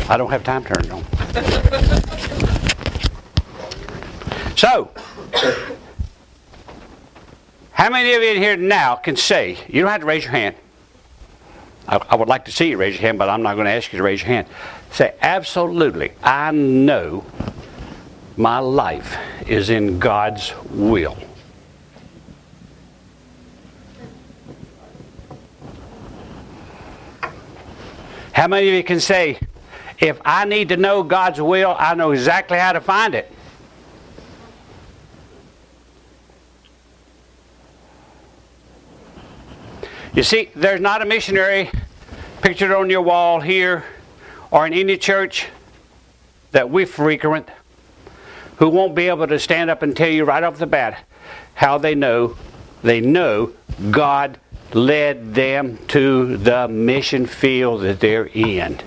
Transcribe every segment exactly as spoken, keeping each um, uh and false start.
I don't have time to turn it on. So, how many of you in here now can say, you don't have to raise your hand. I, I would like to see you raise your hand, but I'm not going to ask you to raise your hand. Say, absolutely, I know my life is in God's will. How many of you can say, if I need to know God's will, I know exactly how to find it? You see, there's not a missionary pictured on your wall here or in any church that we frequent who won't be able to stand up and tell you right off the bat how they know they know God led them to the mission field that they're in.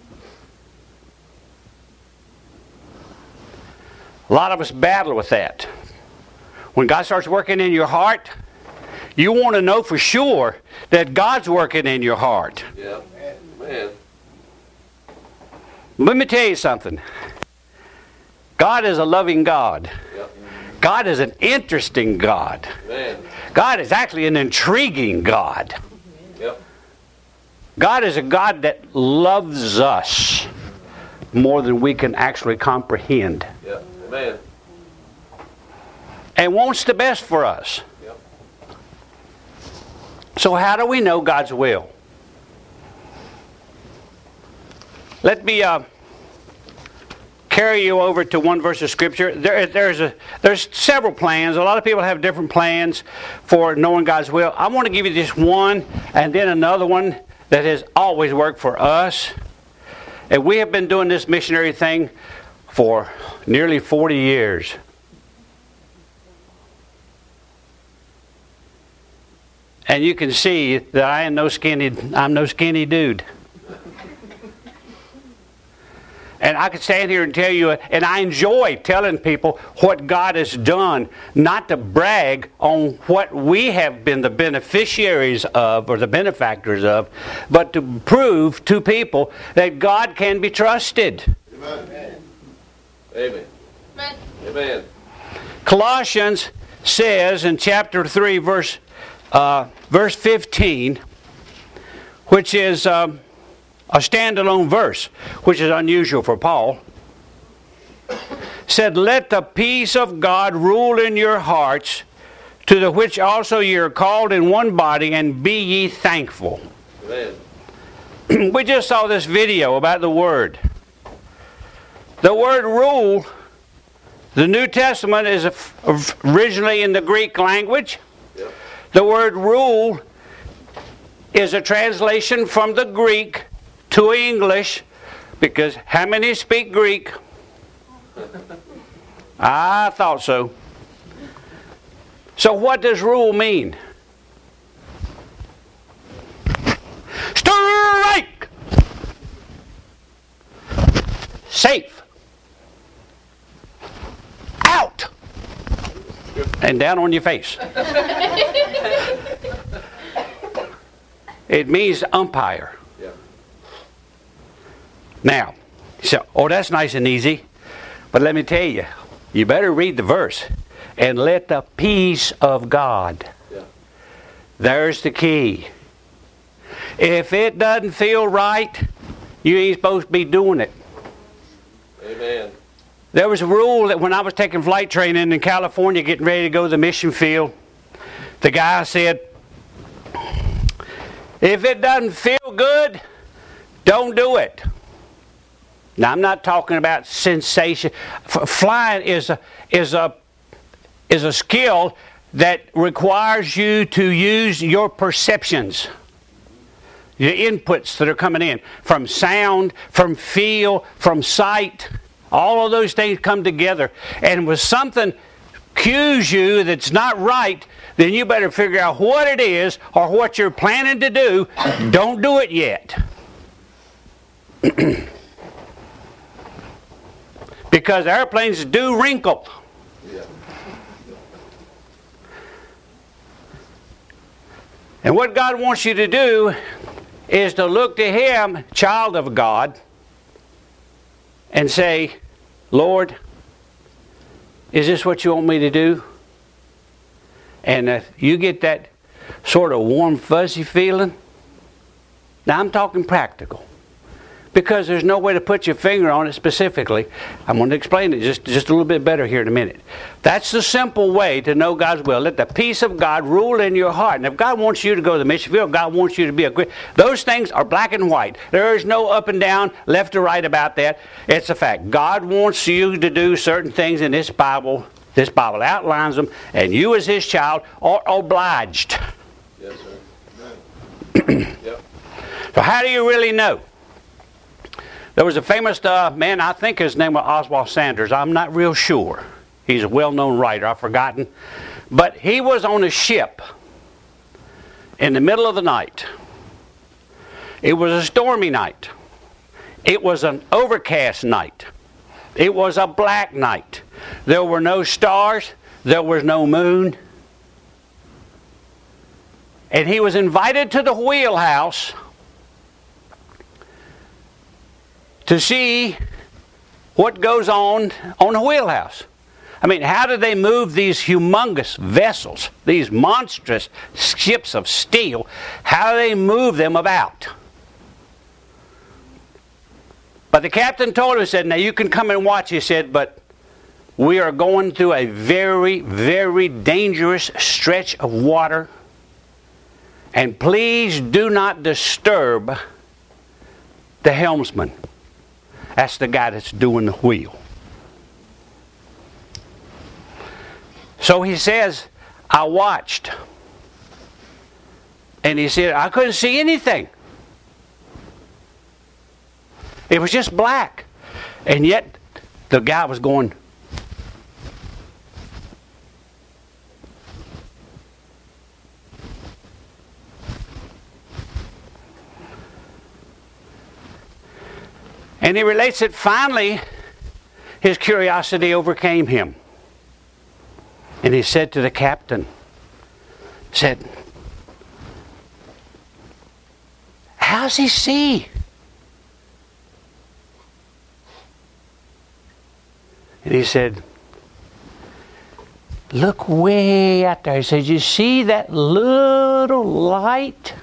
A lot of us battle with that. When God starts working in your heart, you want to know for sure that God's working in your heart. Yeah, man. Let me tell you something. God is a loving God. Yep. God is an interesting God. Man. God is actually an intriguing God. Yep. God is a God that loves us more than we can actually comprehend. Yep. Amen. And wants the best for us. Yep. So how do we know God's will? Let me uh, carry you over to one verse of Scripture. There, there's a, there's several plans. A lot of people have different plans for knowing God's will. I want to give you just one, and then another one that has always worked for us. And we have been doing this missionary thing for nearly forty years. And you can see that I am no skinny, I'm no skinny dude. And I could stand here and tell you, and I enjoy telling people what God has done, not to brag on what we have been the beneficiaries of or the benefactors of, but to prove to people that God can be trusted. Amen. Amen. Amen. Colossians says in chapter three, verse uh, verse fifteen, which is Um, a standalone verse, which is unusual for Paul, said, "Let the peace of God rule in your hearts, to the which also ye are called in one body, and be ye thankful." Amen. We just saw this video about the word. The word rule, the New Testament is originally in the Greek language. Yep. The word rule is a translation from the Greek to English, because how many speak Greek? I thought so. So what does rule mean? Strike! Safe. Out! And down on your face. It means umpire. Now, so, oh, that's nice and easy. But let me tell you, you better read the verse. And let the peace of God. Yeah. There's the key. If it doesn't feel right, you ain't supposed to be doing it. Amen. There was a rule that when I was taking flight training in California, getting ready to go to the mission field, the guy said, if it doesn't feel good, don't do it. Now, I'm not talking about sensation. F- flying is a, is a, is a skill that requires you to use your perceptions, the inputs that are coming in, from sound, from feel, from sight. All of those things come together. And when something cues you that's not right, then you better figure out what it is or what you're planning to do. Don't do it yet. Because airplanes do wrinkle. Yeah. And what God wants you to do is to look to Him, child of God, and say, Lord, is this what you want me to do? And if you get that sort of warm, fuzzy feeling, now I'm talking practical, because there's no way to put your finger on it specifically. I'm going to explain it just, just a little bit better here in a minute. That's the simple way to know God's will. Let the peace of God rule in your heart. And if God wants you to go to the mission field, God wants you to be a Christian, those things are black and white. There is no up and down, left or right about that. It's a fact. God wants you to do certain things in this Bible. This Bible outlines them, and you as His child are obliged. Yes, sir. Yep. So how do you really know? There was a famous uh, man, I think his name was Oswald Sanders. I'm not real sure. He's a well-known writer. I've forgotten. But he was on a ship in the middle of the night. It was a stormy night. It was an overcast night. It was a black night. There were no stars. There was no moon. And he was invited to the wheelhouse to see what goes on on the wheelhouse. I mean, how do they move these humongous vessels, these monstrous ships of steel? How do they move them about? But the captain told him, he said, now you can come and watch, he said, but we are going through a very, very dangerous stretch of water, and please do not disturb the helmsman. That's the guy that's doing the wheel. So he says, I watched. And he said, I couldn't see anything. It was just black. And yet, the guy was going, and he relates that finally his curiosity overcame him. And he said to the captain, said, how's he see? And he said, look way out there. He said, you see that little light?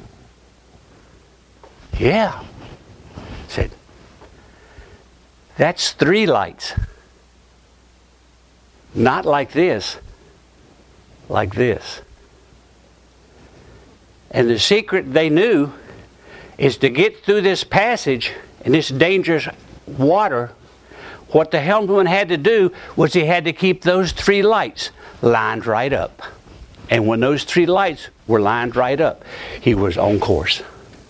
Yeah. He said, that's three lights. Not like this. Like this. And the secret they knew is to get through this passage in this dangerous water. What the helmsman had to do was he had to keep those three lights lined right up. And when those three lights were lined right up, he was on course.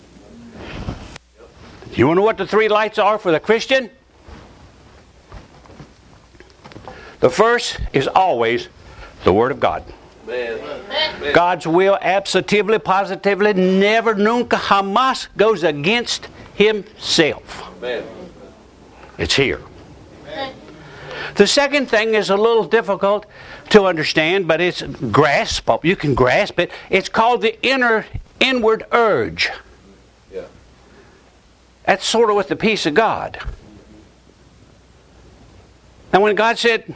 You want to know what the three lights are for the Christian? The first is always the Word of God. Amen. God's will absolutely, positively, never, nunca, jamás goes against Himself. Amen. It's here. Amen. The second thing is a little difficult to understand, but it's grasp. You can grasp it. It's called the inner, inward urge. Yeah. That's sort of with the peace of God. And when God said,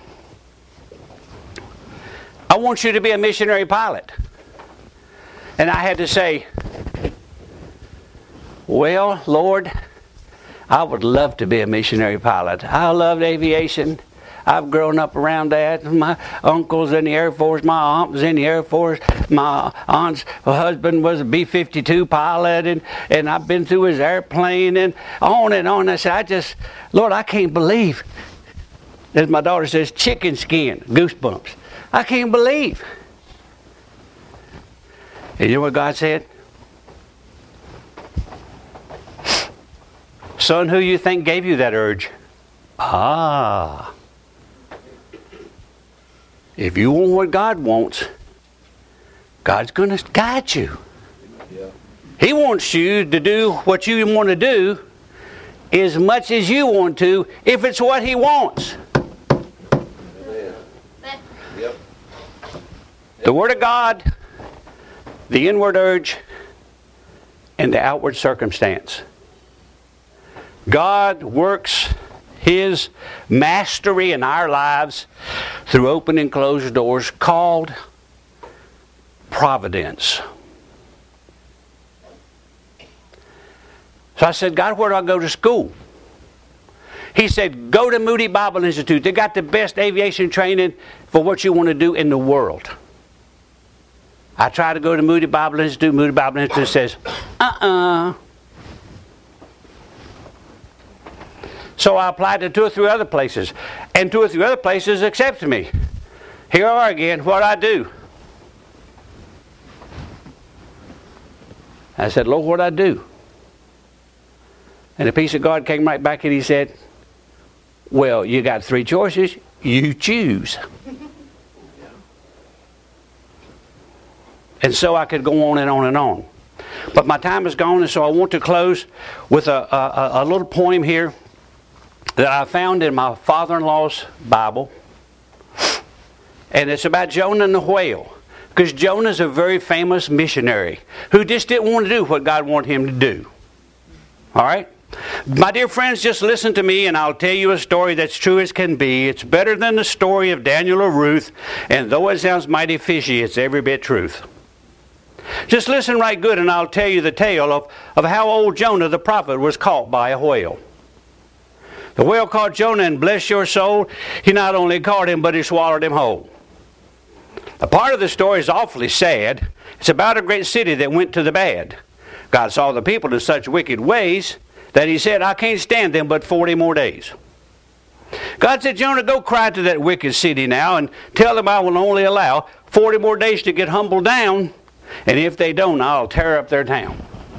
I want you to be a missionary pilot. And I had to say, well, Lord, I would love to be a missionary pilot. I loved aviation. I've grown up around that. My uncle's in the Air Force. My aunt was in the Air Force. My aunt's husband was a B fifty-two pilot. And, and I've been through his airplane and on and on. I said, I just, Lord, I can't believe, as my daughter says, chicken skin, goosebumps. I can't believe. And you know what God said? Son, who you think gave you that urge? Ah. If you want what God wants, God's going to guide you. Yeah. He wants you to do what you want to do as much as you want to, if it's what He wants. The Word of God, the inward urge, and the outward circumstance. God works His mastery in our lives through open and closed doors called providence. So I said, God, where do I go to school? He said, go to Moody Bible Institute. They got the best aviation training for what you want to do in the world. I tried to go to Moody Bible Institute. Moody Bible Institute says, uh-uh. So I applied to two or three other places. And two or three other places accepted me. Here I are again. What do I do? I said, Lord, what do I do? And the peace of God came right back and he said, well, you got three choices. You choose. And so I could go on and on and on. But my time is gone, and so I want to close with a, a, a little poem here that I found in my father-in-law's Bible. And it's about Jonah and the whale. Because Jonah's a very famous missionary who just didn't want to do what God wanted him to do. All right? My dear friends, just listen to me and I'll tell you a story that's true as can be. It's better than the story of Daniel or Ruth. And though it sounds mighty fishy, it's every bit truth. Just listen right good and I'll tell you the tale of, of how old Jonah the prophet was caught by a whale. The whale caught Jonah, and bless your soul, he not only caught him, but he swallowed him whole. A part of the story is awfully sad. It's about a great city that went to the bad. God saw the people in such wicked ways that he said, I can't stand them but forty more days. God said, Jonah, go cry to that wicked city now and tell them I will only allow forty more days to get humbled down, and if they don't, I'll tear up their town.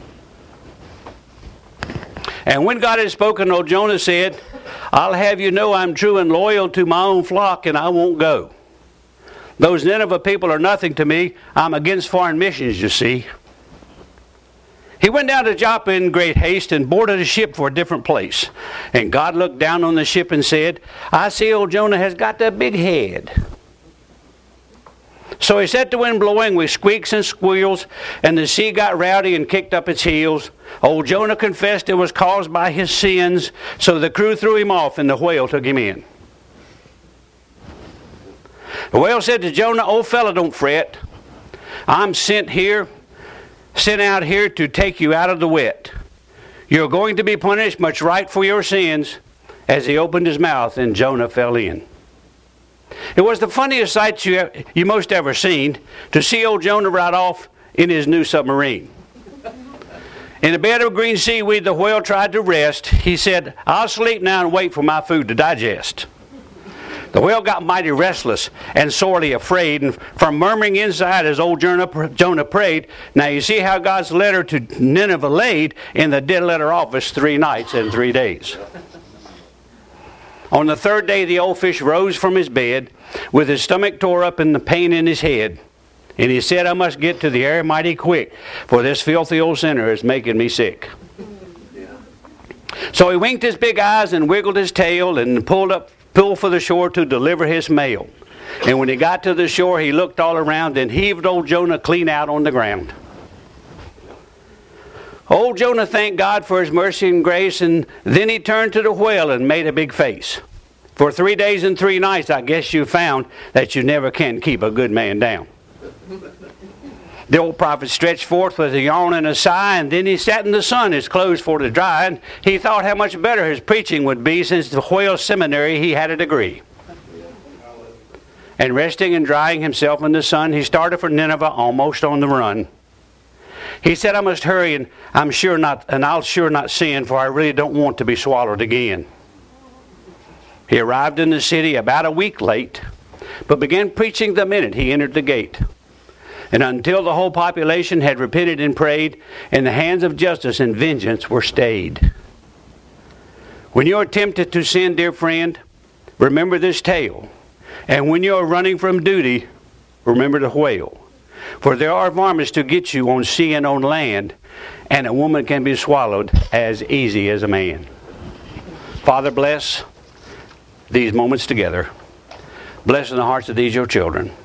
And when God had spoken, old Jonah said, I'll have you know I'm true and loyal to my own flock, and I won't go. Those Nineveh people are nothing to me. I'm against foreign missions, you see. He went down to Joppa in great haste and boarded a ship for a different place. And God looked down on the ship and said, I see old Jonah has got that big head. So he set the wind blowing with squeaks and squeals, and the sea got rowdy and kicked up its heels. Old Jonah confessed it was caused by his sins, so the crew threw him off and the whale took him in. The whale said to Jonah, old fella, don't fret. I'm sent here, sent out here to take you out of the wet. You're going to be punished much right for your sins. As he opened his mouth, and Jonah fell in. It was the funniest sight you, you most ever seen, to see old Jonah ride off in his new submarine. In a bed of green seaweed, the whale tried to rest. He said, I'll sleep now and wait for my food to digest. The whale got mighty restless and sorely afraid, and from murmuring inside as old Jonah, Jonah prayed. Now you see how God's letter to Nineveh laid in the dead letter office three nights and three days. On the third day, the old fish rose from his bed with his stomach tore up and the pain in his head. And he said, I must get to the air mighty quick, for this filthy old sinner is making me sick. Yeah. So he winked his big eyes and wiggled his tail and pulled up, pulled for the shore to deliver his mail. And when he got to the shore, he looked all around and heaved old Jonah clean out on the ground. Old Jonah thanked God for his mercy and grace, and then he turned to the whale and made a big face. For three days and three nights, I guess you found that you never can keep a good man down. The old prophet stretched forth with a yawn and a sigh, and then he sat in the sun, his clothes for to dry, and he thought how much better his preaching would be since the whale seminary he had a degree. And resting and drying himself in the sun, he started for Nineveh almost on the run. He said, I must hurry, and I'm sure not, and I'll sure not sin, for I really don't want to be swallowed again. He arrived in the city about a week late, but began preaching the minute he entered the gate. And until the whole population had repented and prayed, and the hands of justice and vengeance were stayed. When you are tempted to sin, dear friend, remember this tale. And when you are running from duty, remember the whale. For there are varmints to get you on sea and on land, and a woman can be swallowed as easy as a man. Father, bless these moments together. Bless in the hearts of these your children.